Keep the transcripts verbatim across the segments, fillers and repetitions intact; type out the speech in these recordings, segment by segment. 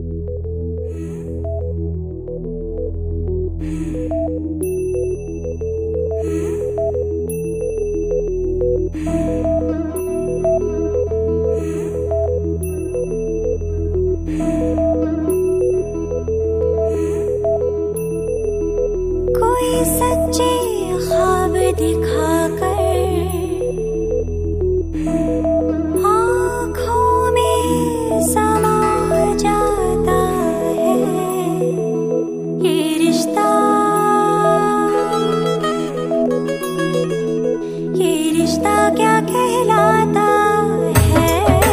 कोई सच्चे ख्वाब दिखाकर आँखों में समा जाता है ये रिश्ता, ये रिश्ता क्या कहलाता है,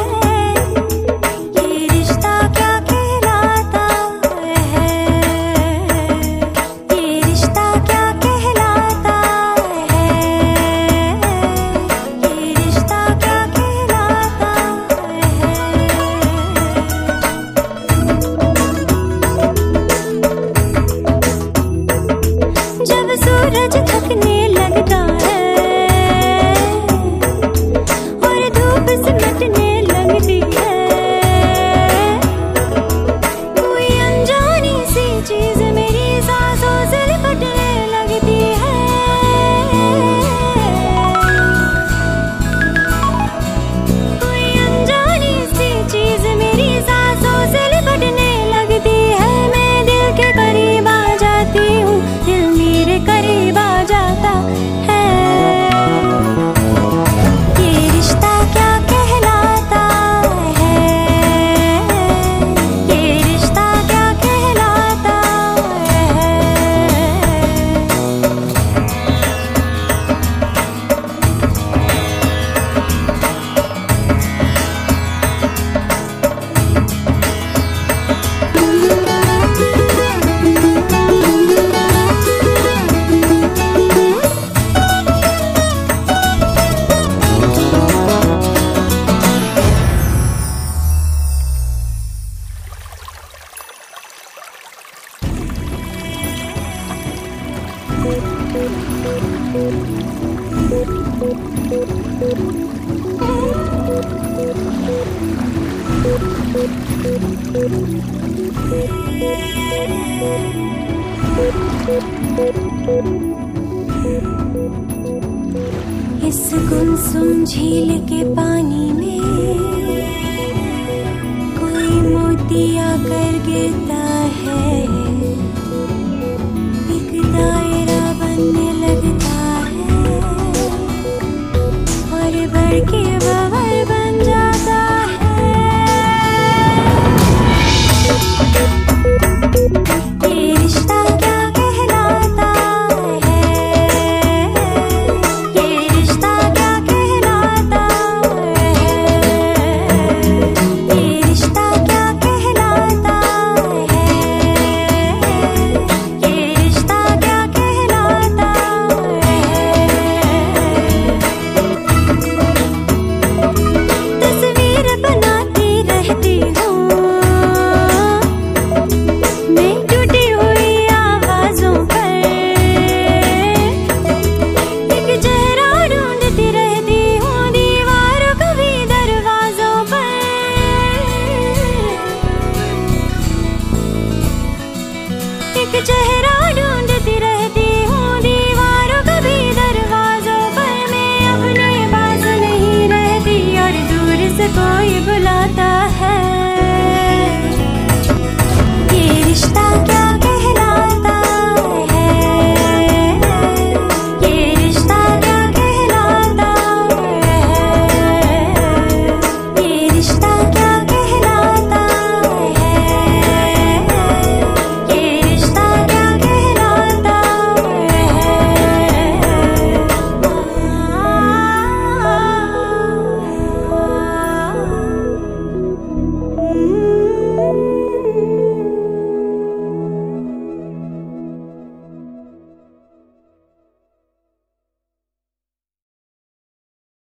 ये रिश्ता क्या कहलाता है, ये रिश्ता क्या कहलाता है, ये रिश्ता क्या कहलाता है। जब सूरज थकने लगता है और धूप सिमटने लगती है, कोई अनजानी सी चीज मेरी सांसों से लिपटने लगती है, कोई अनजानी सी चीज मेरी सांसों से लिपटने लगती है। मैं दिल के करीब आ जाती हूँ, दिल मेरे करीब आ जाता है। ये रिश्ता क्या कहलाता है, ये रिश्ता क्या कहलाता है। इस गुमसुम झील के पानी में कोई मोती आकर गिरता है, एक दायरा बनने लगता है और बढ़ के बवाल बन जाता है। ये रिश्ता क्या कहलाता है, ये रिश्ता क्या कहलाता है, ये रिश्ता क्या कहलाता है, ये रिश्ता क्या कहलाता है। तस्वीर बनाती रहती हूँ मैं टूटी हुई आवाजों पर, एक चेहरा ढूंढती रहती हूँ दीवारों को भी दरवाजों पर, एक चेहरा ढूंढती रहती हूँ दीवारों को भी दरवाजों पर। मैं अपने पास नहीं रहती और दूर से कोई बुलाता है। ये रिश्ता क्या